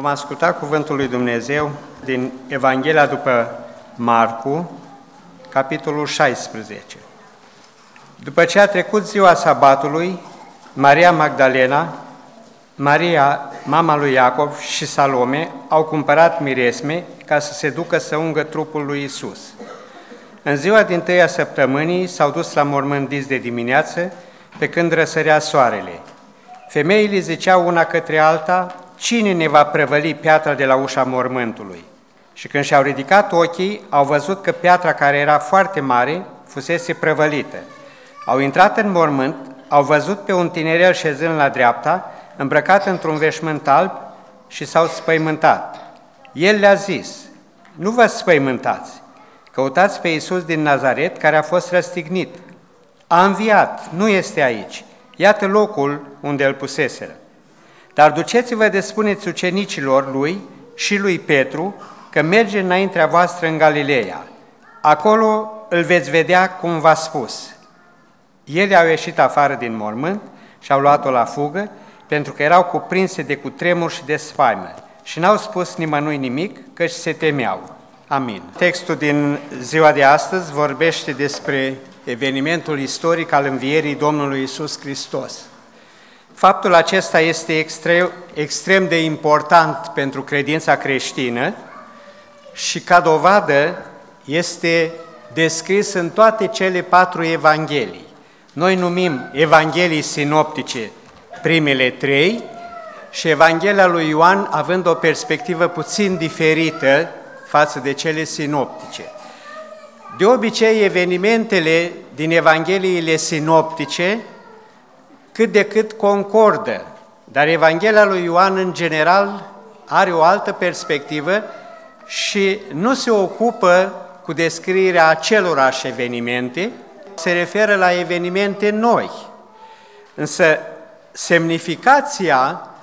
Vom asculta cuvântul lui Dumnezeu din Evanghelia după Marcu, capitolul 16. După ce a trecut ziua sabatului, Maria Magdalena, Maria, mama lui Iacov și Salome au cumpărat miresme ca să se ducă să ungă trupul lui Iisus. În ziua dintâi a săptămânii s-au dus la mormânt dis de dimineață, pe când răsărea soarele. Femeile ziceau una către alta: cine ne va prăvăli piatra de la ușa mormântului? Și când și-au ridicat ochii, au văzut că piatra, care era foarte mare, fusese prăvălită. Au intrat în mormânt, au văzut pe un tinerel șezând la dreapta, îmbrăcat într-un veșmânt alb, și s-au spăimântat. El le-a zis: nu vă spăimântați, căutați pe Iisus din Nazaret, care a fost răstignit. A înviat, nu este aici, iată locul unde îl puseseră. Dar duceți-vă de spuneți ucenicilor lui și lui Petru că merge înaintea voastră în Galileea. Acolo îl veți vedea cum v-a spus. Ele au ieșit afară din mormânt și au luat-o la fugă, pentru că erau cuprinse de cutremur și de spaimă și n-au spus nimănui nimic, căci se temeau. Amin. Textul din ziua de astăzi vorbește despre evenimentul istoric al învierii Domnului Iisus Hristos. Faptul acesta este extrem de important pentru credința creștină și, ca dovadă, este descris în toate cele 4 evanghelii. Noi numim evanghelii sinoptice primele 3 și Evanghelia lui Ioan având o perspectivă puțin diferită față de cele sinoptice. De obicei, evenimentele din evangheliile sinoptice cât de cât concordă, dar Evanghelia lui Ioan, în general, are o altă perspectivă și nu se ocupă cu descrierea acelorași evenimente, se referă la evenimente noi. Însă, semnificația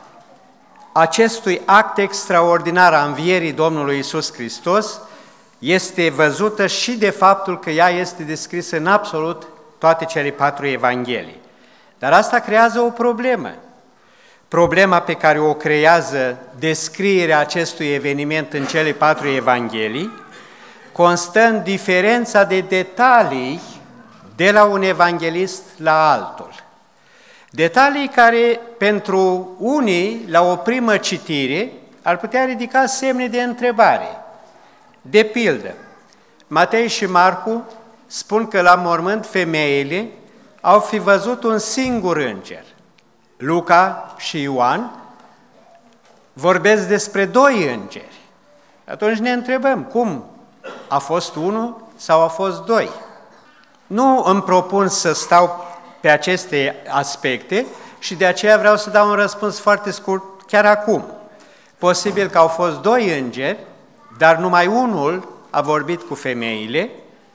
acestui act extraordinar a învierii Domnului Iisus Hristos este văzută și de faptul că ea este descrisă în absolut toate cele 4 evanghelii. Dar asta creează o problemă. Problema pe care o creează descrierea acestui eveniment în cele 4 evanghelii constă în diferența de detalii de la un evanghelist la altul. Detalii care, pentru unii, la o primă citire, ar putea ridica semne de întrebare. De pildă, Matei și Marcu spun că la mormânt femeile au fi văzut un singur înger. Luca și Ioan vorbesc despre 2 îngeri. Atunci ne întrebăm, cum? A fost 1 sau a fost 2? Nu îmi propun să stau pe aceste aspecte și de aceea vreau să dau un răspuns foarte scurt chiar acum. Posibil că au fost 2 îngeri, dar numai unul a vorbit cu femeile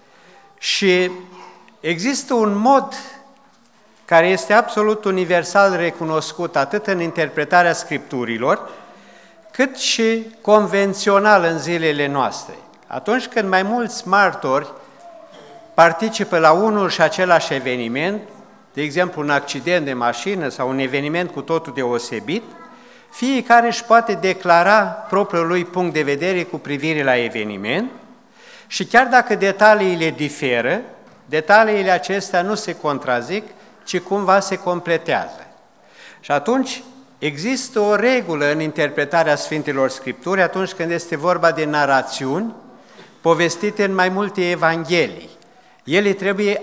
și există un mod care este absolut universal recunoscut atât în interpretarea Scripturilor, cât și convențional în zilele noastre. Atunci când mai mulți martori participă la unul și același eveniment, de exemplu un accident de mașină sau un eveniment cu totul deosebit, fiecare își poate declara propriul lui punct de vedere cu privire la eveniment și chiar dacă detaliile diferă, detaliile acestea nu se contrazic, ci cumva se completează. Și atunci există o regulă în interpretarea Sfintelor Scripturi atunci când este vorba de narațiuni povestite în mai multe evanghelii. Ele trebuie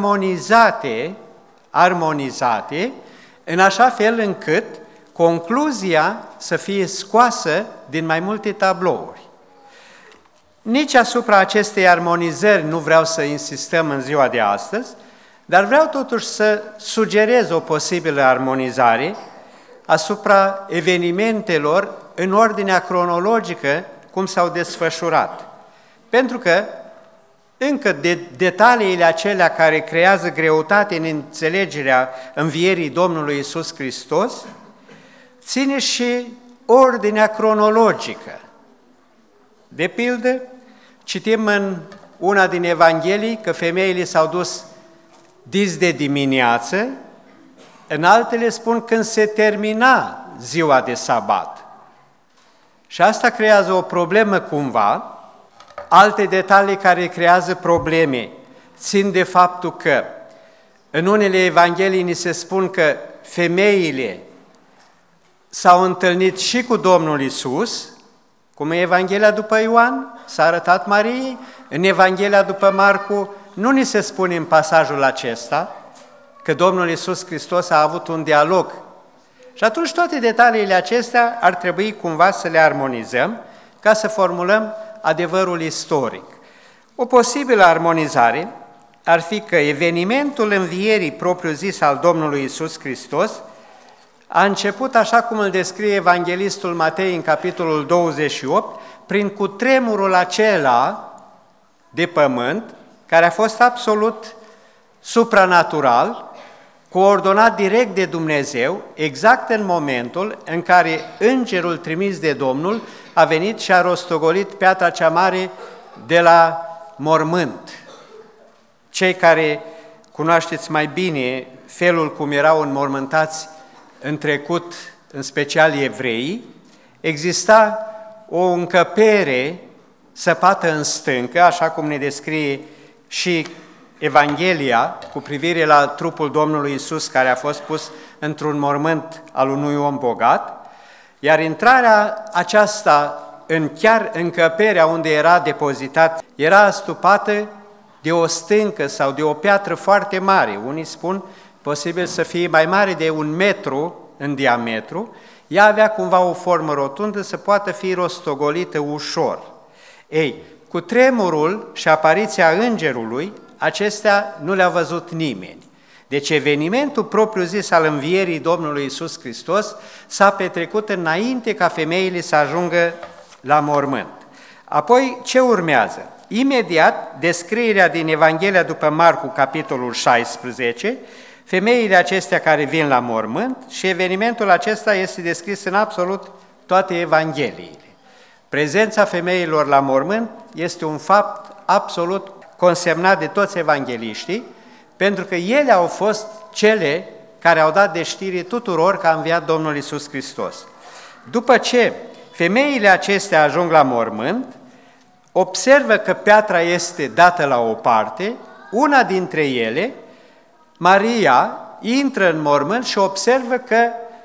armonizate în așa fel încât concluzia să fie scoasă din mai multe tablouri. Nici asupra acestei armonizări nu vreau să insistăm în ziua de astăzi, dar vreau totuși să sugerez o posibilă armonizare asupra evenimentelor în ordinea cronologică cum s-au desfășurat. Pentru că încă de detaliile acelea care creează greutate în înțelegerea învierii Domnului Iisus Hristos ține și ordinea cronologică. De pildă, citim în una din evanghelii că femeile s-au dus dis de dimineață, în altele spun când se termina ziua de sabat. Și asta creează o problemă cumva. Alte detalii care creează probleme țin de faptul că în unele evanghelii ni se spun că femeile s-au întâlnit și cu Domnul Iisus, cum e Evanghelia după Ioan, s-a arătat Mariei. În Evanghelia după Marcu nu ni se spune în pasajul acesta că Domnul Iisus Hristos a avut un dialog. Și atunci toate detaliile acestea ar trebui cumva să le armonizăm ca să formulăm adevărul istoric. O posibilă armonizare ar fi că evenimentul învierii propriu-zis al Domnului Iisus Hristos a început, așa cum îl descrie evanghelistul Matei în capitolul 28, prin cutremurul acela de pământ, care a fost absolut supranatural, coordonat direct de Dumnezeu, exact în momentul în care îngerul trimis de Domnul a venit și a rostogolit piatra cea mare de la mormânt. Cei care cunoașteți mai bine felul cum erau înmormântați în trecut, în special evreii, exista o încăpere săpată în stâncă, așa cum ne descrie și Evanghelia cu privire la trupul Domnului Iisus care a fost pus într-un mormânt al unui om bogat, iar intrarea aceasta în chiar încăperea unde era depozitat era astupată de o stâncă sau de o piatră foarte mare. Unii spun posibil să fie mai mare de 1 metru în diametru. Ea avea cumva o formă rotundă să poată fi rostogolită ușor. Ei, cu tremurul și apariția îngerului, acestea nu le-a văzut nimeni. Deci evenimentul propriu-zis al învierii Domnului Iisus Hristos s-a petrecut înainte ca femeile să ajungă la mormânt. Apoi, ce urmează? Imediat, descrierea din Evanghelia după Marcu, capitolul 16, femeile acestea care vin la mormânt și evenimentul acesta este descris în absolut toate evangheliile. Prezența femeilor la mormânt este un fapt absolut consemnat de toți evangheliștii, pentru că ele au fost cele care au dat de știre tuturor că a înviat Domnul Iisus Hristos. După ce femeile acestea ajung la mormânt, observă că piatra este dată la o parte, una dintre ele, Maria, intră în mormânt și observă că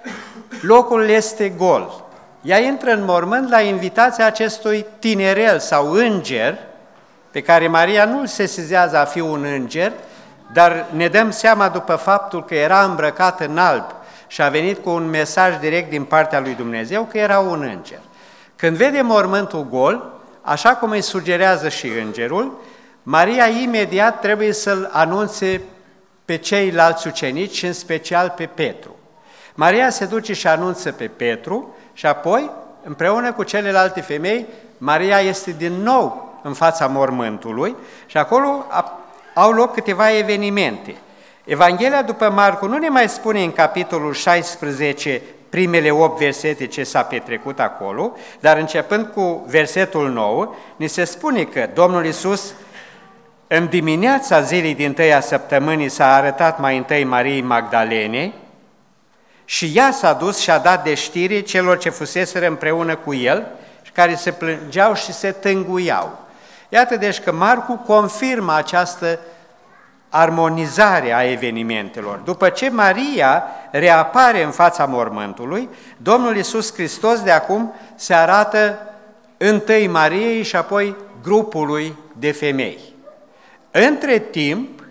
locul este gol. Ea intră în mormânt la invitația acestui tinerel sau înger, pe care Maria nu îl sesizează a fi un înger, dar ne dăm seama după faptul că era îmbrăcat în alb și a venit cu un mesaj direct din partea lui Dumnezeu că era un înger. Când vede mormântul gol, așa cum îi sugerează și îngerul, Maria imediat trebuie să-l anunțe pe ceilalți ucenici și în special pe Petru. Maria se duce și anunță pe Petru și apoi, împreună cu celelalte femei, Maria este din nou în fața mormântului și acolo au loc câteva evenimente. Evanghelia după Marcu nu ne mai spune în capitolul 16 primele 8 versete ce s-a petrecut acolo, dar începând cu versetul 9, ni se spune că Domnul Iisus în dimineața zilei dintâi a săptămânii s-a arătat mai întâi Mariei Magdalene și ea s-a dus și a dat de știre celor ce fuseseră împreună cu el și care se plângeau și se tânguiau. Iată deci că Marcu confirmă această armonizare a evenimentelor. După ce Maria reapare în fața mormântului, Domnul Iisus Hristos de acum se arată întâi Mariei și apoi grupului de femei. Între timp,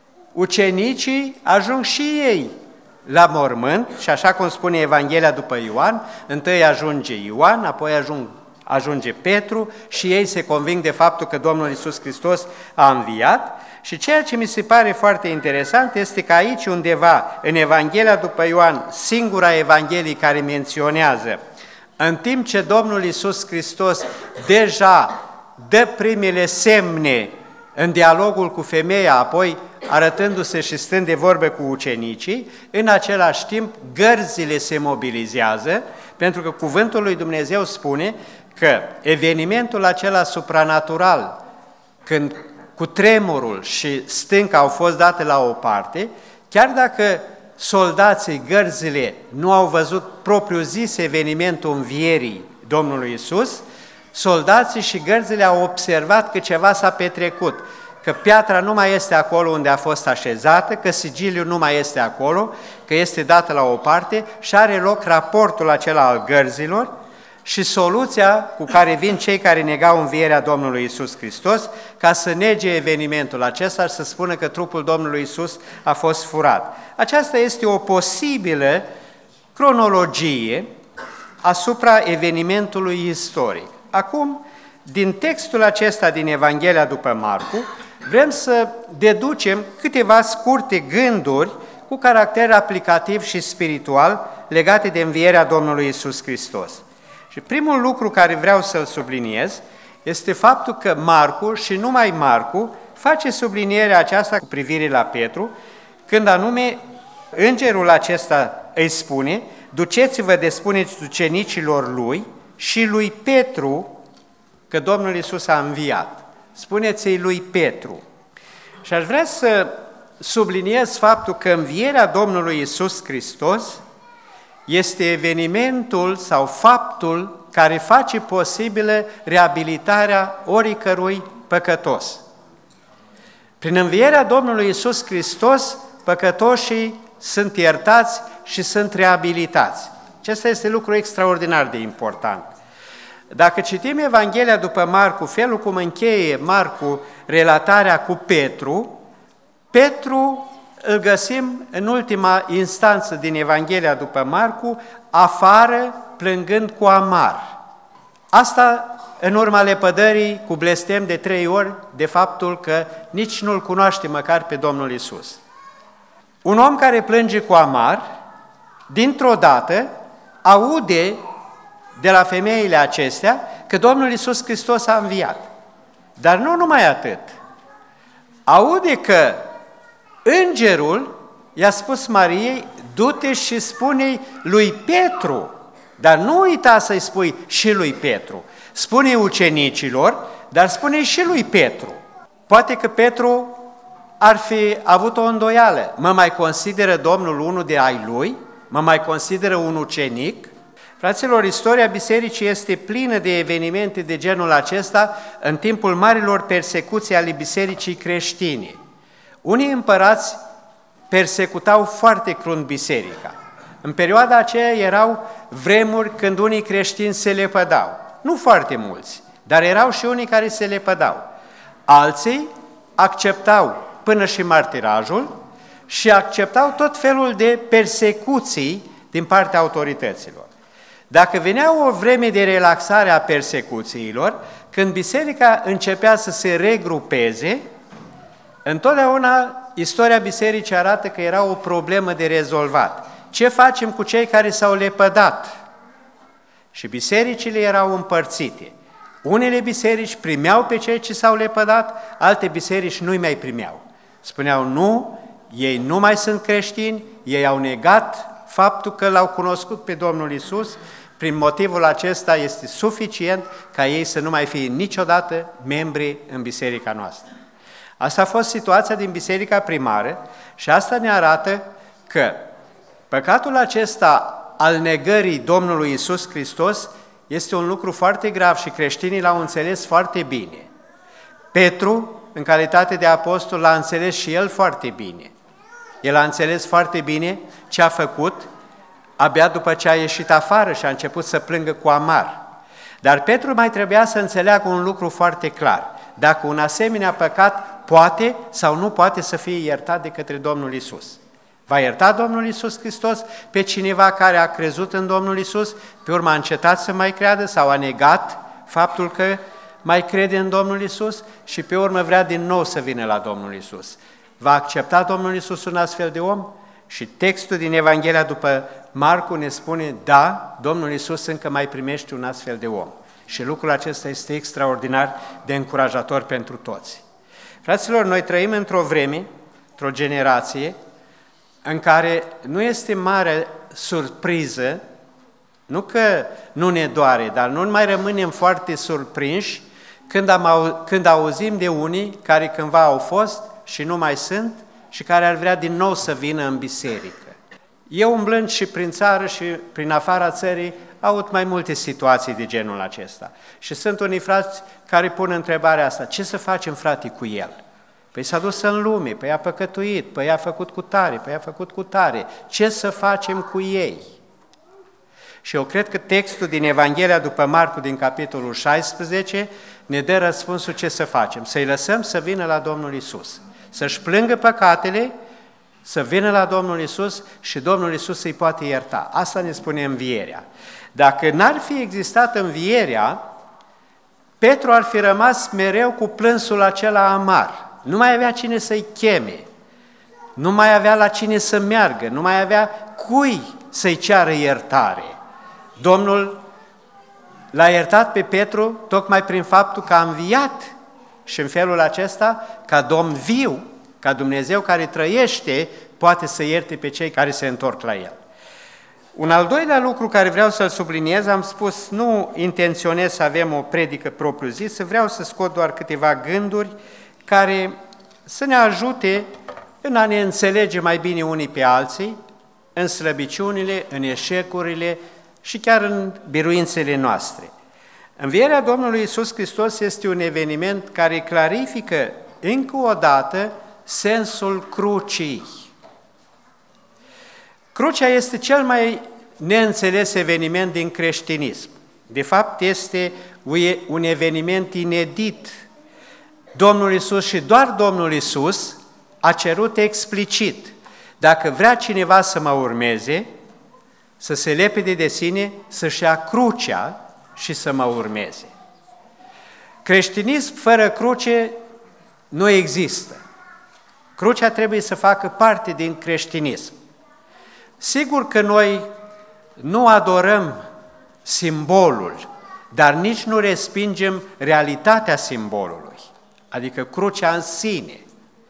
ucenicii ajung și ei la mormânt și așa cum spune Evanghelia după Ioan, întâi ajunge Ioan, apoi ajunge Petru și ei se conving de faptul că Domnul Iisus Hristos a înviat. Și ceea ce mi se pare foarte interesant este că aici undeva, în Evanghelia după Ioan, singura Evanghelie care menționează, în timp ce Domnul Iisus Hristos deja dă primele semne în dialogul cu femeia, apoi arătându-se și stând de vorbă cu ucenicii, în același timp gărzile se mobilizează, pentru că cuvântul lui Dumnezeu spune că evenimentul acela supranatural, când cu tremurul și stânca au fost date la o parte, chiar dacă soldații, gărzile, nu au văzut propriu-zis evenimentul învierii Domnului Iisus, soldații și gărzile au observat că ceva s-a petrecut, că piatra nu mai este acolo unde a fost așezată, că sigiliul nu mai este acolo, că este dată la o parte și are loc raportul acela al gărzilor și soluția cu care vin cei care negau învierea Domnului Iisus Hristos ca să nege evenimentul acesta și să spună că trupul Domnului Iisus a fost furat. Aceasta este o posibilă cronologie asupra evenimentului istoric. Acum, din textul acesta din Evanghelia după Marcu, vrem să deducem câteva scurte gânduri cu caracter aplicativ și spiritual legate de învierea Domnului Iisus Hristos. Și primul lucru care vreau să-l subliniez este faptul că Marcu și numai Marcu face sublinierea aceasta cu privire la Petru, când anume îngerul acesta îi spune: duceți-vă de spuneți ucenicilor lui și lui Petru că Domnul Iisus a înviat. Spuneți-i lui Petru. Și aș vrea să subliniez faptul că învierea Domnului Iisus Hristos este evenimentul sau faptul care face posibilă reabilitarea oricărui păcătos. Prin învierea Domnului Iisus Hristos, păcătoșii sunt iertați și sunt reabilitați. Acesta este lucru extraordinar de important. Dacă citim Evanghelia după Marcu, felul cum încheie Marcu relatarea cu Petru, Petru îl găsim în ultima instanță din Evanghelia după Marcu, afară, plângând cu amar. Asta în urma lepădării cu blestem de 3 ori de faptul că nici nu-L cunoaște măcar pe Domnul Iisus. Un om care plânge cu amar, dintr-o dată, aude de la femeile acestea că Domnul Iisus Hristos a înviat. Dar nu numai atât. Aude că îngerul i-a spus Mariei: du-te și spune lui Petru, dar nu uita să-i spui și lui Petru. Spune ucenicilor, dar spune și lui Petru. Poate că Petru ar fi avut o îndoială. Mă mai consideră Domnul unul de ai lui? Mă mai consideră un ucenic? Fraților, istoria bisericii este plină de evenimente de genul acesta în timpul marilor persecuții ale bisericii creștine. Unii împărați persecutau foarte crunt biserica. În perioada aceea erau vremuri când unii creștini se lepădau. Nu foarte mulți, dar erau și unii care se lepădau. Alții acceptau până și martirajul și acceptau tot felul de persecuții din partea autorităților. Dacă venea o vreme de relaxare a persecuțiilor, când biserica începea să se regrupeze, întotdeauna istoria bisericii arată că era o problemă de rezolvat. Ce facem cu cei care s-au lepădat? Și bisericile erau împărțite. Unele biserici primeau pe cei ce s-au lepădat, alte biserici nu-i mai primeau. Spuneau: nu, ei nu mai sunt creștini, ei au negat faptul că l-au cunoscut pe Domnul Iisus. Prin motivul acesta este suficient ca ei să nu mai fie niciodată membri în biserica noastră. Asta a fost situația din biserica primară și asta ne arată că păcatul acesta al negării Domnului Iisus Hristos este un lucru foarte grav și creștinii l-au înțeles foarte bine. Petru, în calitate de apostol, l-a înțeles și el foarte bine. El a înțeles foarte bine ce a făcut abia după ce a ieșit afară și a început să plângă cu amar. Dar Petru mai trebuia să înțeleagă un lucru foarte clar: dacă un asemenea păcat poate sau nu poate să fie iertat de către Domnul Iisus. Va ierta Domnul Iisus Hristos pe cineva care a crezut în Domnul Iisus, pe urmă a încetat să mai creadă sau a negat faptul că mai crede în Domnul Iisus și pe urmă vrea din nou să vină la Domnul Iisus. Va accepta Domnul Iisus un astfel de om? Și textul din Evanghelia după Marcu ne spune: da, Domnul Iisus încă mai primește un astfel de om. Și lucrul acesta este extraordinar de încurajator pentru toți. Fraților, noi trăim într-o vreme, într-o generație, în care nu este mare surpriză, nu că nu ne doare, dar nu mai rămânem foarte surprinși când auzim de unii care cândva au fost și nu mai sunt și care ar vrea din nou să vină în biserică. Eu umblând și prin țară și prin afara țării, aud mai multe situații de genul acesta. Și sunt unii frați care pun întrebarea asta: ce să facem, frate, cu el? Păi s-a dus în lume, păi a păcătuit, păi a făcut cu tare, păi a făcut cu tare. Ce să facem cu ei? Și eu cred că textul din Evanghelia după Marcu, din capitolul 16, ne dă răspunsul ce să facem. Să-i lăsăm să vină la Domnul Iisus, să-și plângă păcatele, să vină la Domnul Iisus și Domnul Iisus îi poate ierta. Asta ne spune învierea. Dacă n-ar fi existat învierea, Petru ar fi rămas mereu cu plânsul acela amar. Nu mai avea cine să-i cheme, nu mai avea la cine să meargă, nu mai avea cui să-i ceară iertare. Domnul l-a iertat pe Petru tocmai prin faptul că a înviat și în felul acesta, ca Domn viu, ca Dumnezeu care trăiește, poate să ierte pe cei care se întorc la El. Un al doilea lucru care vreau să-l subliniez, am spus, nu intenționez să avem o predică propriu-zisă, vreau să scot doar câteva gânduri care să ne ajute în a ne înțelege mai bine unii pe alții, în slăbiciunile, în eșecurile și chiar în biruințele noastre. Învierea Domnului Iisus Hristos este un eveniment care clarifică încă o dată sensul crucii. Crucea este cel mai neînțeles eveniment din creștinism. De fapt, este un eveniment inedit. Domnul Iisus și doar Domnul Iisus a cerut explicit: dacă vrea cineva să mă urmeze, să se lepede de sine, să-și ia crucea și să mă urmeze. Creștinism fără cruce nu există. Crucea trebuie să facă parte din creștinism. Sigur că noi nu adorăm simbolul, dar nici nu respingem realitatea simbolului, adică crucea în sine.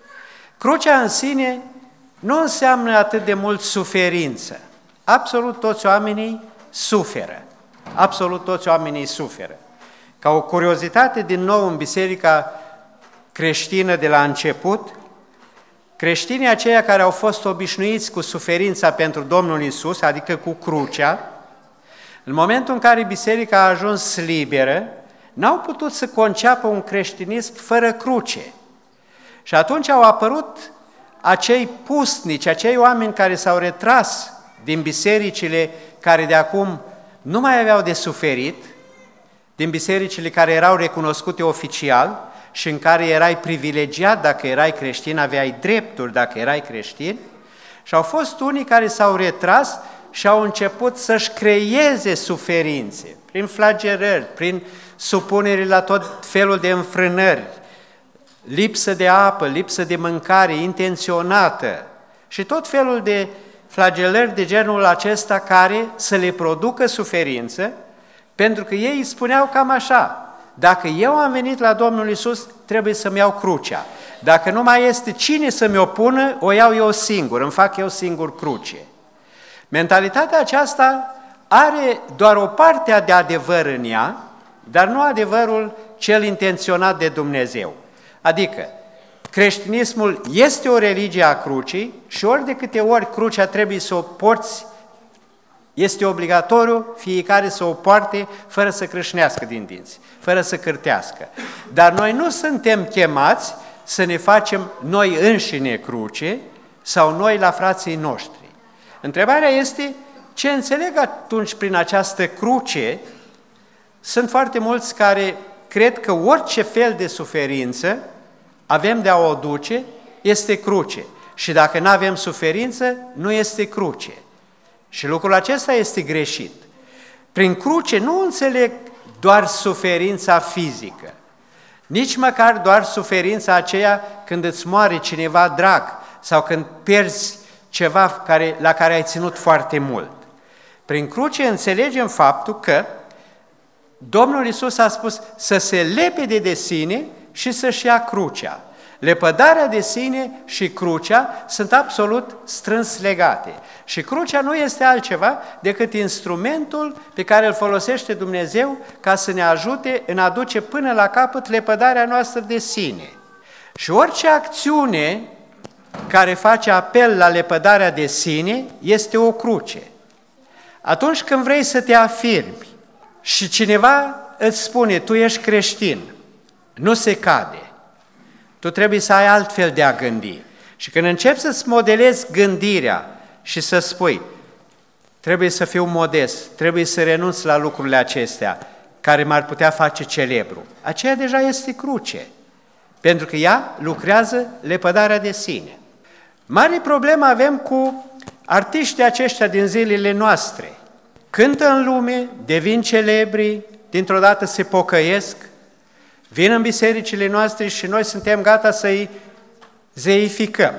Crucea în sine nu înseamnă atât de mult suferință. Absolut toți oamenii suferă. Absolut toți oamenii suferă. Ca o curiozitate, din nou, în biserica creștină de la început, creștinii aceia care au fost obișnuiți cu suferința pentru Domnul Iisus, adică cu crucea, în momentul în care biserica a ajuns liberă, n-au putut să conceapă un creștinism fără cruce. Și atunci au apărut acei pusnici, acei oameni care s-au retras din bisericile care de acum nu mai aveau de suferit, din bisericile care erau recunoscute oficial și în care erai privilegiat dacă erai creștin, aveai drepturi dacă erai creștin, și au fost unii care s-au retras și au început să-și creeze suferințe, prin flagelări, prin supunere la tot felul de înfrânări, lipsă de apă, lipsă de mâncare intenționată și tot felul de flagelări de genul acesta care să le producă suferință, pentru că ei spuneau cam așa: dacă eu am venit la Domnul Iisus, trebuie să-mi iau crucea. Dacă nu mai este cine să-mi o pună, o iau eu singur, îmi fac eu singur cruce. Mentalitatea aceasta are doar o parte de adevăr în ea, dar nu adevărul cel intenționat de Dumnezeu. Adică, creștinismul este o religie a crucii și ori de câte ori crucea trebuie să o porți, este obligatoriu fiecare să o poarte fără să crâșnească din dinți, fără să cârtească. Dar noi nu suntem chemați să ne facem noi înșine cruce sau noi la frații noștri. Întrebarea este: ce înțeleg atunci prin această cruce? Sunt foarte mulți care cred că orice fel de suferință avem de a o duce este cruce și dacă nu avem suferință, nu este cruce. Și lucrul acesta este greșit. Prin cruce nu înțeleg doar suferința fizică, nici măcar doar suferința aceea când îți moare cineva drag sau când pierzi ceva la care ai ținut foarte mult. Prin cruce înțelegem faptul că Domnul Iisus a spus să se lepede de sine și să-și ia crucea. Lepădarea de sine și crucea sunt absolut strâns legate. Și crucea nu este altceva decât instrumentul pe care îl folosește Dumnezeu ca să ne ajute în a duce până la capăt lepădarea noastră de sine. Și orice acțiune care face apel la lepădarea de sine este o cruce. Atunci când vrei să te afirmi și cineva îți spune, tu ești creștin, nu se cade. Tu trebuie să ai altfel de a gândi. Și când începi să-ți modelezi gândirea și să spui, trebuie să fiu modest, trebuie să renunț la lucrurile acestea care m-ar putea face celebru, aceea deja este cruce, pentru că ea lucrează lepădarea de sine. Mare problemă avem cu artiștii aceștia din zilele noastre. Cântă în lume, devin celebri, dintr-o dată se pocăiesc, vin în bisericile noastre și noi suntem gata să-i zeificăm.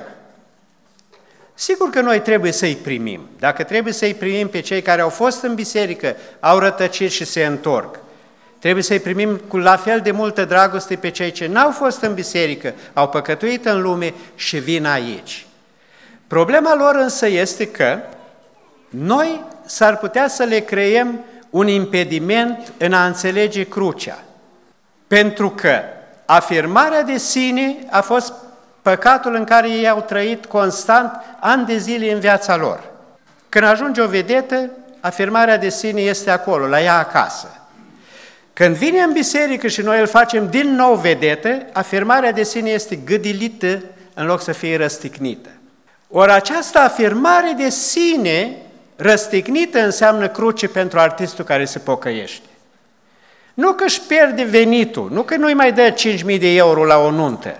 Sigur că noi trebuie să-i primim. Dacă trebuie să-i primim pe cei care au fost în biserică, au rătăcit și se întorc, trebuie să-i primim cu la fel de multă dragoste pe cei ce n-au fost în biserică, au păcătuit în lume și vin aici. Problema lor însă este că noi s-ar putea să le creăm un impediment în a înțelege crucea. Pentru că afirmarea de sine a fost păcatul în care ei au trăit constant ani de zile în viața lor. Când ajunge o vedetă, afirmarea de sine este acolo, la ea acasă. Când vine în biserică și noi îl facem din nou vedetă, afirmarea de sine este gâdilită în loc să fie răstignită. Ori această afirmare de sine răstignită înseamnă cruce pentru artistul care se pocăiește. Nu că își pierde venitul, nu că nu-i mai dă 5.000 de euro la o nuntă.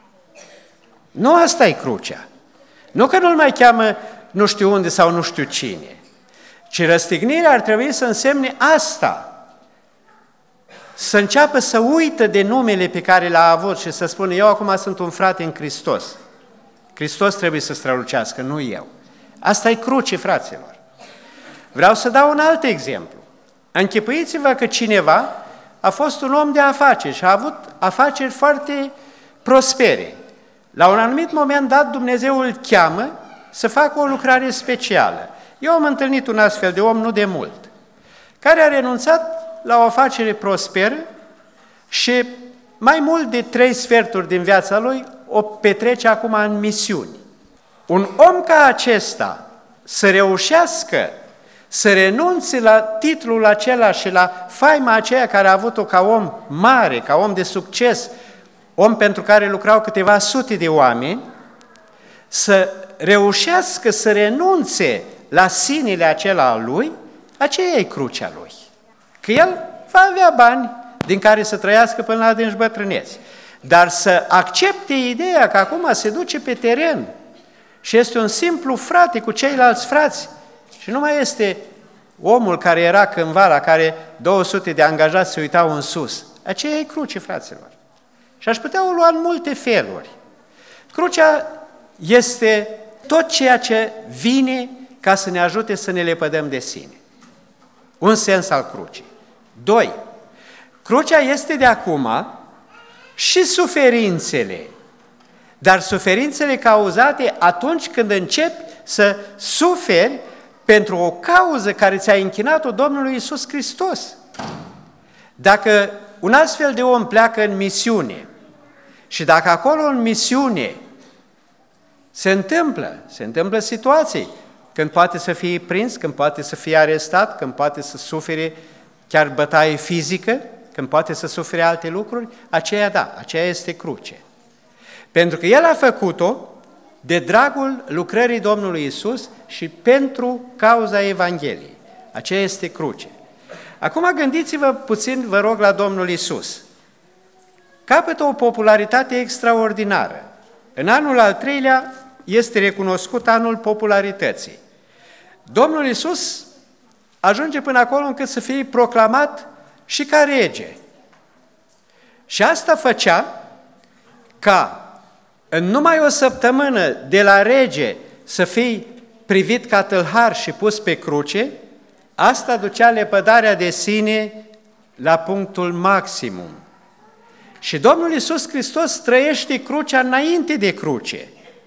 Nu asta e crucea. Nu că nu-l mai cheamă nu știu unde sau nu știu cine. Ci răstignirea ar trebui să însemne asta. Să înceapă să uită de numele pe care l-a avut și să spună, eu acum sunt un frate în Hristos. Hristos trebuie să strălucească, nu eu. Asta e cruce, fraților. Vreau să dau un alt exemplu. Închipuiți-vă că cineva a fost un om de afaceri și a avut afaceri foarte prospere. La un anumit moment dat, Dumnezeu îl cheamă să facă o lucrare specială. Eu am întâlnit un astfel de om nu de mult, care a renunțat la o afacere prosperă și mai mult de 3/4 din viața lui o petrece acum în misiuni. Un om ca acesta să reușească să renunțe la titlul acela și la faima aceea care a avut-o ca om mare, ca om de succes, om pentru care lucrau câteva sute de oameni, să reușească să renunțe la sinele acela al lui, aceea e crucea lui. Că el va avea bani din care să trăiască până la adânci bătrâneți. Dar să accepte ideea că acum se duce pe teren și este un simplu frate cu ceilalți frați și nu mai este omul care era cândva, la care 200 de angajați se uitau în sus. Aceea e cruce, fraților. Și aș putea o lua în multe feluri. Crucea este tot ceea ce vine ca să ne ajute să ne lepădăm de sine. Un sens al crucii. 2. Crucea este de acum și suferințele, dar suferințele cauzate atunci când începi să suferi pentru o cauză care ți-a închinat-o Domnului Iisus Hristos. Dacă un astfel de om pleacă în misiune și dacă acolo în misiune se întâmplă situații, când poate să fie prins, când poate să fie arestat, când poate să sufere chiar bătaie fizică, când poate să sufere alte lucruri, aceea este cruce. Pentru că El a făcut-o de dragul lucrării Domnului Iisus și pentru cauza Evangheliei. Aceea este cruce. Acum gândiți-vă puțin, vă rog, la Domnul Iisus. Capătă o popularitate extraordinară. În anul al 3-lea este recunoscut anul popularității. Domnul Iisus ajunge până acolo încât să fie proclamat și ca rege. Și asta făcea ca în numai o săptămână de la rege să fii privit ca tâlhar și pus pe cruce, asta ducea lepădarea de sine la punctul maximum. Și Domnul Iisus Hristos trăiește crucea înainte de cruce.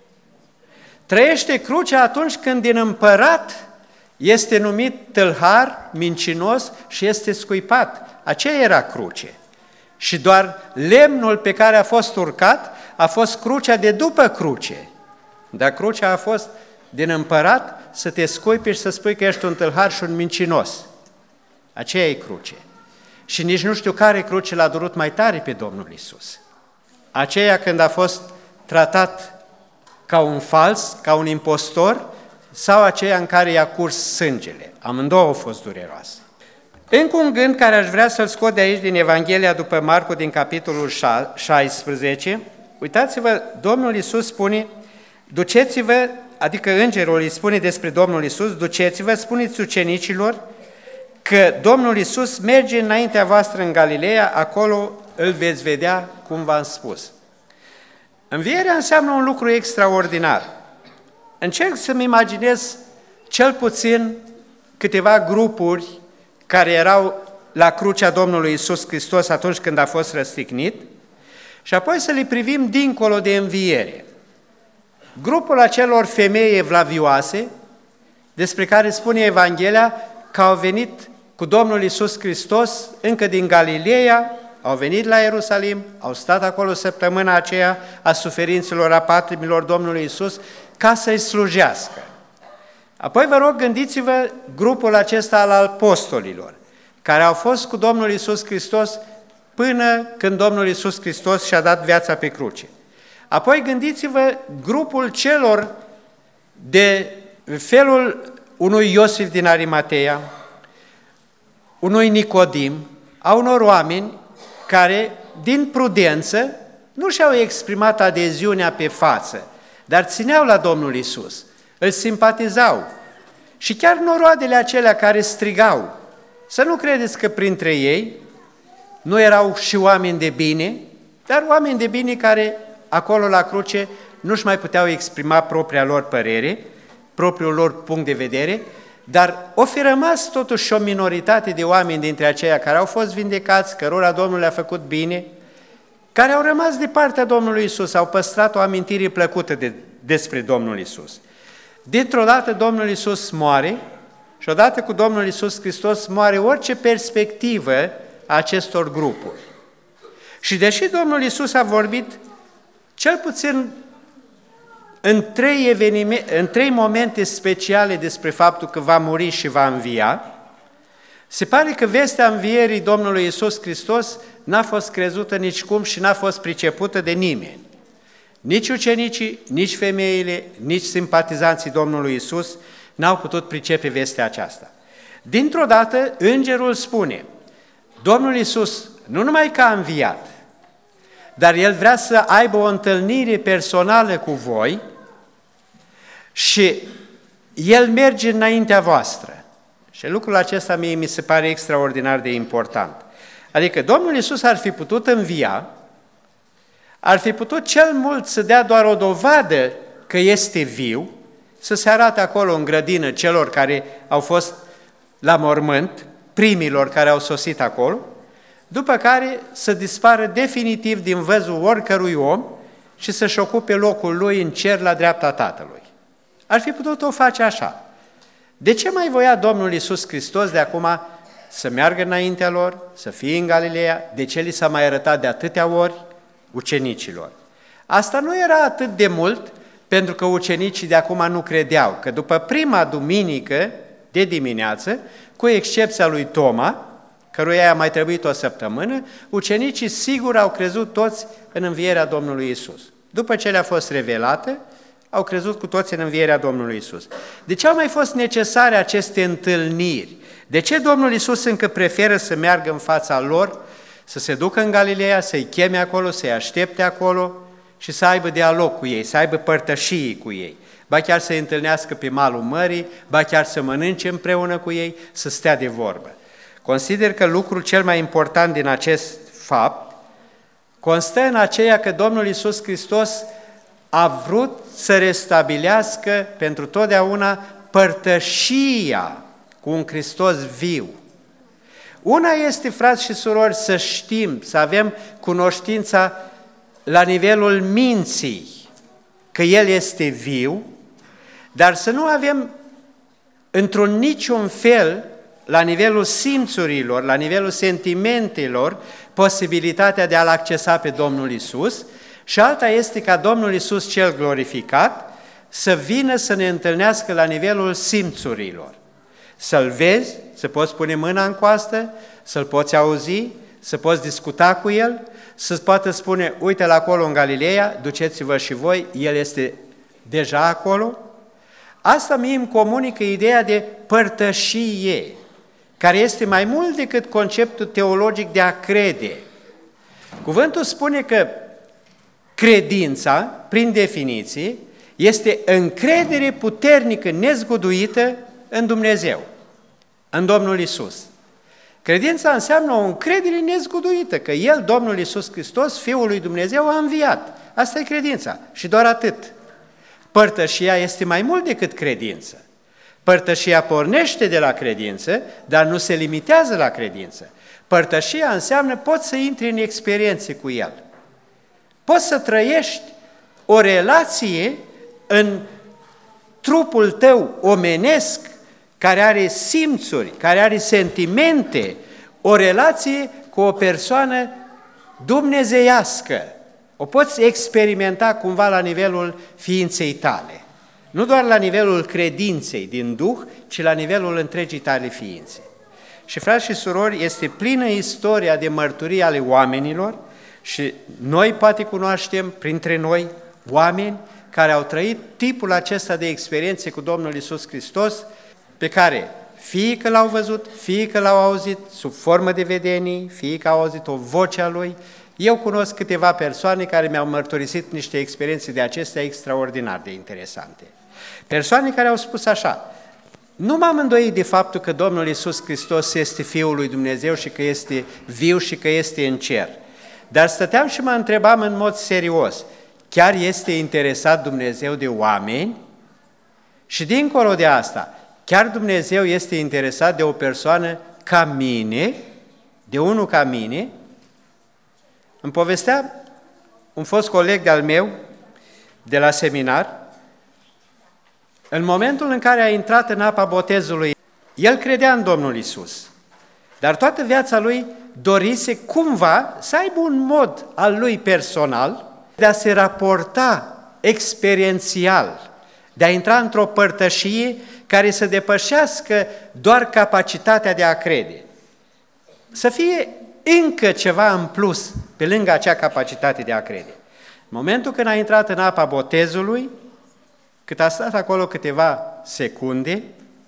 Trăiește crucea atunci când din împărat este numit tâlhar, mincinos și este scuipat. Aceea era cruce. Și doar lemnul pe care a fost urcat a fost crucea de după cruce. Dar crucea a fost din împărat să te scuipi și să spui că ești un tâlhar și un mincinos. Aceea e cruce. Și nici nu știu care cruce l-a durut mai tare pe Domnul Iisus. Aceea când a fost tratat ca un fals, ca un impostor, sau aceea în care i-a curs sângele. Amândouă au fost dureroase. Încă un gând care aș vrea să-l scot de aici din Evanghelia după Marcu, din capitolul 16. Uitați-vă, Domnul Iisus spune, duceți-vă, adică îngerul îi spune despre Domnul Iisus, duceți-vă, spuneți ucenicilor că Domnul Iisus merge înaintea voastră în Galileea, acolo îl veți vedea cum v-am spus. Învierea înseamnă un lucru extraordinar. Încerc să-mi imaginez cel puțin câteva grupuri care erau la crucea Domnului Iisus Hristos atunci când a fost răstignit și apoi să le privim dincolo de înviere. Grupul acelor femei evlavioase, despre care spune Evanghelia că au venit cu Domnul Iisus Hristos încă din Galileea, au venit la Ierusalim, au stat acolo săptămâna aceea a suferințelor, a patimilor Domnului Iisus, ca să-i slujească. Apoi vă rog, gândiți-vă grupul acesta al apostolilor, care au fost cu Domnul Iisus Hristos până când Domnul Iisus Hristos și-a dat viața pe cruce. Apoi gândiți-vă grupul celor de felul unui Iosif din Arimatea, unui Nicodim, a unor oameni care, din prudență, nu și-au exprimat adeziunea pe față, dar țineau la Domnul Iisus, îl simpatizau. Și chiar noroadele acelea care strigau, să nu credeți că printre ei nu erau și oameni de bine, dar oameni de bine care acolo la cruce nu-și mai puteau exprima propria lor părere, propriul lor punct de vedere, dar o fi rămas totuși o minoritate de oameni dintre aceia care au fost vindecați, cărora Domnul le-a făcut bine, care au rămas de partea Domnului Iisus, au păstrat o amintire plăcută despre Domnul Iisus. Dintr-o dată Domnul Iisus moare și odată cu Domnul Iisus Hristos moare orice perspectivă a acestor grupuri. Și deși Domnul Iisus a vorbit cel puțin în trei momente speciale despre faptul că va muri și va învia, se pare că vestea învierii Domnului Iisus Hristos n-a fost crezută nicicum și n-a fost pricepută de nimeni. Nici ucenicii, nici femeile, nici simpatizanții Domnului Iisus n-au putut pricepe vestea aceasta. Dintr-o dată, îngerul spune, Domnul Iisus nu numai că a înviat, dar El vrea să aibă o întâlnire personală cu voi și El merge înaintea voastră. Și lucrul acesta mie mi se pare extraordinar de important. Adică Domnul Iisus ar fi putut învia, ar fi putut cel mult să dea doar o dovadă că este viu, să se arate acolo în grădină celor care au fost la mormânt, primilor care au sosit acolo, după care să dispară definitiv din văzul oricărui om și să-și ocupe locul lui în cer la dreapta Tatălui. Ar fi putut o face așa. De ce mai voia Domnul Iisus Hristos de acum să meargă înaintea lor, să fie în Galileea? De ce li s-a mai arătat de atâtea ori ucenicilor? Asta nu era atât de mult pentru că ucenicii de acum nu credeau, că după prima duminică de dimineață, cu excepția lui Toma, căruia a mai trebuit o săptămână, ucenicii sigur au crezut toți în învierea Domnului Iisus. După ce le-a fost revelată, au crezut cu toți în învierea Domnului Iisus. De ce au mai fost necesare aceste întâlniri? De ce Domnul Iisus încă preferă să meargă în fața lor, să se ducă în Galileea, să-i cheme acolo, să-i aștepte acolo și să aibă dialog cu ei, să aibă părtășii cu ei, ba chiar să-i întâlnească pe malul mării, ba chiar să mănânce împreună cu ei, să stea de vorbă. Consider că lucrul cel mai important din acest fapt constă în aceea că Domnul Iisus Hristos a vrut să restabilească pentru totdeauna părtășia cu un Hristos viu. Una este, frați și surori, să știm, să avem cunoștința la nivelul minții că El este viu, dar să nu avem într-un niciun fel la nivelul simțurilor, la nivelul sentimentelor, posibilitatea de a-L accesa pe Domnul Iisus, și alta este ca Domnul Iisus cel glorificat, să vină să ne întâlnească la nivelul simțurilor. Să-L vezi, să poți pune mâna în coastă, să-L poți auzi, să poți discuta cu El, să-ți poată spune, uite-L acolo în Galileea, duceți-vă și voi, El este deja acolo. Asta mie îmi comunică ideea de părtășie, care este mai mult decât conceptul teologic de a crede. Cuvântul spune că credința, prin definiție, este încredere puternică, nezguduită în Dumnezeu, în Domnul Iisus. Credința înseamnă o încredere nezguduită, că El, Domnul Iisus Hristos, Fiul lui Dumnezeu, a înviat. Asta e credința și doar atât. Părtășia este mai mult decât credință. Părtășia pornește de la credință, dar nu se limitează la credință. Părtășia înseamnă poți să intri în experiențe cu El. Poți să trăiești o relație în trupul tău omenesc, care are simțuri, care are sentimente, o relație cu o persoană dumnezeiască. O poți experimenta cumva la nivelul ființei tale. Nu doar la nivelul credinței din Duh, ci la nivelul întregii tale ființe. Și, frați și surori, este plină istoria de mărturii ale oamenilor și noi poate cunoaștem printre noi oameni care au trăit tipul acesta de experiențe cu Domnul Iisus Hristos, pe care fie că l-au văzut, fie că l-au auzit sub formă de vedenii, fie că au auzit o voce a Lui. Eu cunosc câteva persoane care mi-au mărturisit niște experiențe de acestea extraordinar de interesante. Persoane care au spus așa, nu m-am îndoit de faptul că Domnul Iisus Hristos este Fiul lui Dumnezeu și că este viu și că este în cer, dar stăteam și mă întrebam în mod serios, chiar este interesat Dumnezeu de oameni? Și dincolo de asta, chiar Dumnezeu este interesat de o persoană ca mine, de unul ca mine? Îmi povestea un fost coleg de-al meu de la seminar, în momentul în care a intrat în apa botezului, el credea în Domnul Iisus, dar toată viața lui dorise cumva să aibă un mod al lui personal de a se raporta experiențial, de a intra într-o părtășie care să depășească doar capacitatea de a crede. Să fie încă ceva în plus pe lângă acea capacitate de a crede. În momentul când a intrat în apa botezului, cât a stat acolo câteva secunde,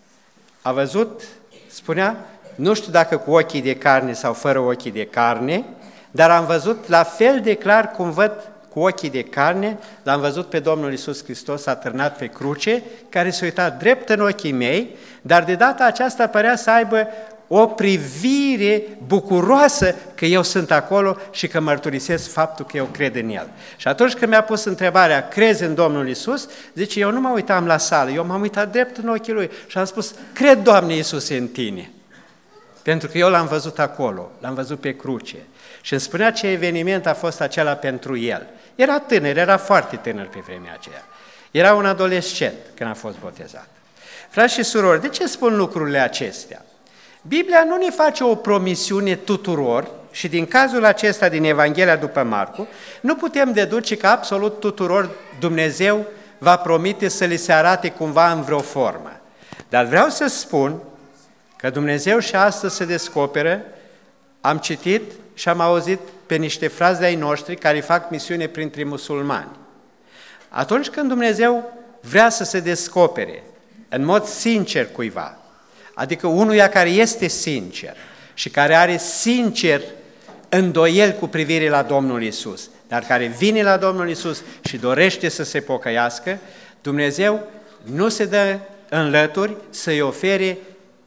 a văzut, spunea, nu știu dacă cu ochii de carne sau fără ochii de carne, dar am văzut la fel de clar cum văd cu ochii de carne, l-am văzut pe Domnul Iisus Hristos atârnat pe cruce, care s-a uitat drept în ochii mei, dar de data aceasta părea să aibă o privire bucuroasă că eu sunt acolo și că mărturisesc faptul că eu cred în El. Și atunci când mi-a pus întrebarea, crezi în Domnul Iisus? Zice, eu nu mă uitam la sală, eu m-am uitat drept în ochii Lui și am spus, cred, Doamne Iisuse, în Tine. Pentru că eu l-am văzut acolo, l-am văzut pe cruce. Și îmi spunea ce eveniment a fost acela pentru el. Era tânăr, era foarte tânăr pe vremea aceea. Era un adolescent când a fost botezat. Frați și surori, de ce spun lucrurile acestea? Biblia nu ne face o promisiune tuturor și din cazul acesta din Evanghelia după Marcu, nu putem deduce că absolut tuturor Dumnezeu va promite să li se arate cumva în vreo formă. Dar vreau să spun că Dumnezeu și astăzi se descoperă, am citit și am auzit pe niște fraze de ai noștri care fac misiune printre musulmani. Atunci când Dumnezeu vrea să se descopere în mod sincer cuiva, adică unuia care este sincer și care are sincer îndoieli cu privire la Domnul Iisus, dar care vine la Domnul Iisus și dorește să se pocăiască, Dumnezeu nu se dă în lături să-i ofere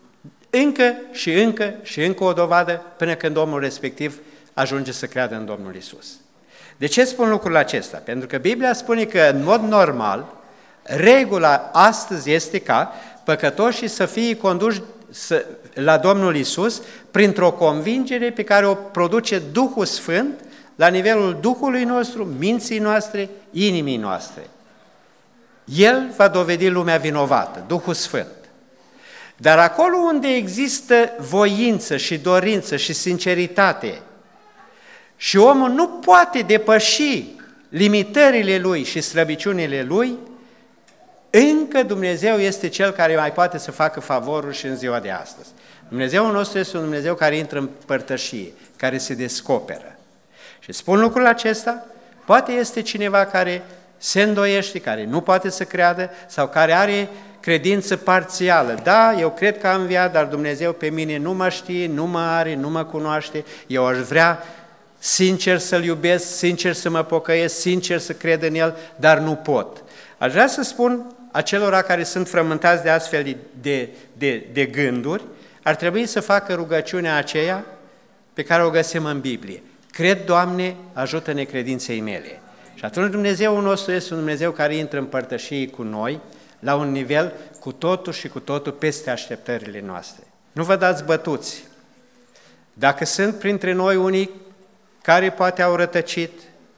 încă și încă și încă o dovadă până când omul respectiv ajunge să creadă în Domnul Iisus. De ce spun lucrul acesta? Pentru că Biblia spune că în mod normal, regula astăzi este ca păcătoșii să fie conduși la Domnul Iisus printr-o convingere pe care o produce Duhul Sfânt la nivelul Duhului nostru, minții noastre, inimii noastre. El va dovedi lumea vinovată, Duhul Sfânt. Dar acolo unde există voință și dorință și sinceritate și omul nu poate depăși limitările lui și slăbiciunile lui, încă Dumnezeu este Cel care mai poate să facă favorul și în ziua de astăzi. Dumnezeul nostru este un Dumnezeu care intră în părtășie, care se descoperă. Și spun lucrul acesta, poate este cineva care se îndoiește, care nu poate să creadă sau care are credință parțială. Da, eu cred că am înviat, dar Dumnezeu pe mine nu mă știe, nu mă are, nu mă cunoaște. Eu aș vrea sincer să-L iubesc, sincer să mă pocăiesc, sincer să cred în El, dar nu pot. Aș vrea să spun acelora care sunt frământați de astfel de gânduri, ar trebui să facă rugăciunea aceea pe care o găsim în Biblie. Cred, Doamne, ajută-ne credinței mele. Și atunci Dumnezeul nostru este un Dumnezeu care intră în părtășie cu noi, la un nivel cu totul și cu totul peste așteptările noastre. Nu vă dați bătuți. Dacă sunt printre noi unii care poate au rătăcit,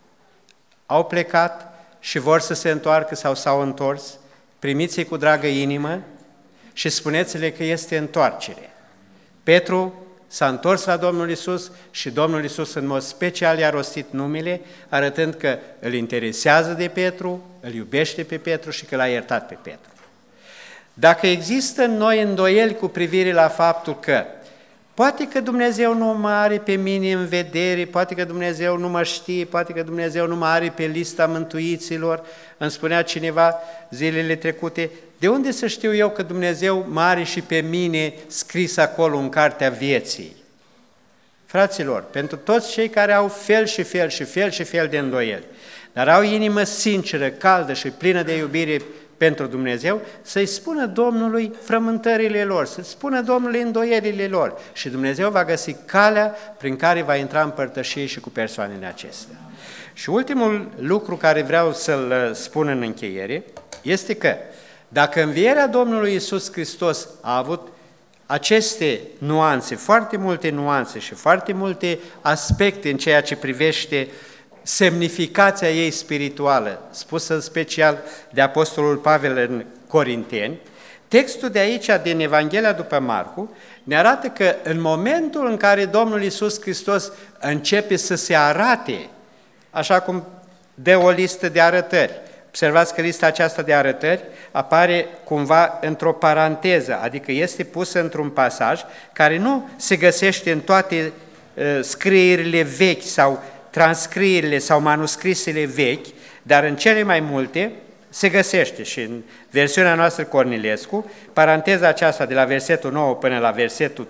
au plecat și vor să se întoarcă sau s-au întors, primiți-i cu dragă inimă și spuneți-le că este întoarcere. Petru s-a întors la Domnul Iisus și Domnul Iisus în mod special i-a rostit numele, arătând că îl interesează de Petru, îl iubește pe Petru și că l-a iertat pe Petru. Dacă există în noi îndoieli cu privire la faptul că poate că Dumnezeu nu mă are pe mine în vedere, poate că Dumnezeu nu mă știe, poate că Dumnezeu nu mă are pe lista mântuiților, îmi spunea cineva zilele trecute, de unde să știu eu că Dumnezeu mă are și pe mine scris acolo în cartea vieții? Fraților, pentru toți cei care au fel și fel de îndoieli, dar au inimă sinceră, caldă și plină de iubire pentru Dumnezeu, să-i spună Domnului frământările lor, să-i spună Domnului îndoielile lor și Dumnezeu va găsi calea prin care va intra în părtășie și cu persoanele acestea. Și ultimul lucru care vreau să-l spun în încheiere este că dacă învierea Domnului Iisus Hristos a avut aceste nuanțe, foarte multe nuanțe și foarte multe aspecte în ceea ce privește semnificația ei spirituală, spusă în special de Apostolul Pavel în Corinteni, textul de aici, din Evanghelia după Marcu, ne arată că în momentul în care Domnul Iisus Hristos începe să se arate, așa cum dă o listă de arătări, observați că lista aceasta de arătări apare cumva într-o paranteză, adică este pusă într-un pasaj care nu se găsește în toate scrierile vechi sau transcrierile sau manuscrisele vechi, dar în cele mai multe se găsește și în versiunea noastră Cornilescu, paranteza aceasta de la versetul 9 până la versetul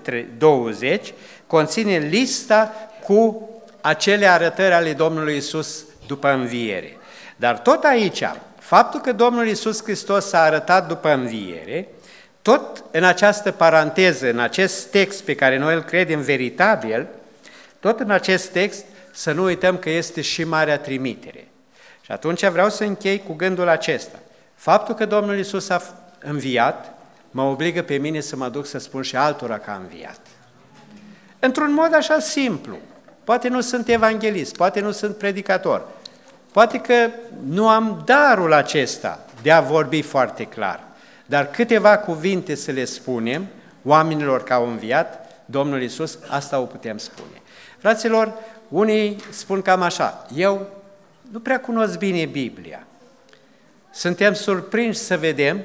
20 conține lista cu acele arătări ale Domnului Iisus după înviere. Dar tot aici, faptul că Domnul Iisus Hristos s-a arătat după înviere, tot în această paranteză, în acest text pe care noi îl credem veritabil, tot în acest text să nu uităm că este și marea trimitere. Și atunci vreau să închei cu gândul acesta. Faptul că Domnul Iisus a înviat mă obligă pe mine să mă duc să spun și altora că a înviat. Într-un mod așa simplu. Poate nu sunt evanghelist, poate nu sunt predicator, poate că nu am darul acesta de a vorbi foarte clar, dar câteva cuvinte să le spunem oamenilor că au înviat Domnul Iisus, asta o putem spune. Fraților, unii spun cam așa, eu nu prea cunosc bine Biblia. Suntem surprinși să vedem,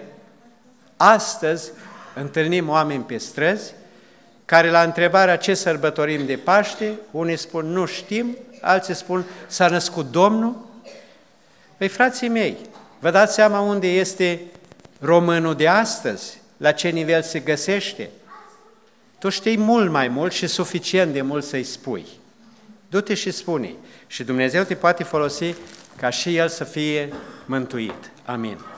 astăzi întâlnim oameni pe străzi, care la întrebarea ce sărbătorim de Paște, unii spun nu știm, alții spun s-a născut Domnul. Păi, frații mei, vă dați seama unde este românul de astăzi, la ce nivel se găsește? Tu știi mult mai mult și suficient de mult să-i spui. Du-te și spune-i și Dumnezeu te poate folosi ca și el să fie mântuit. Amin.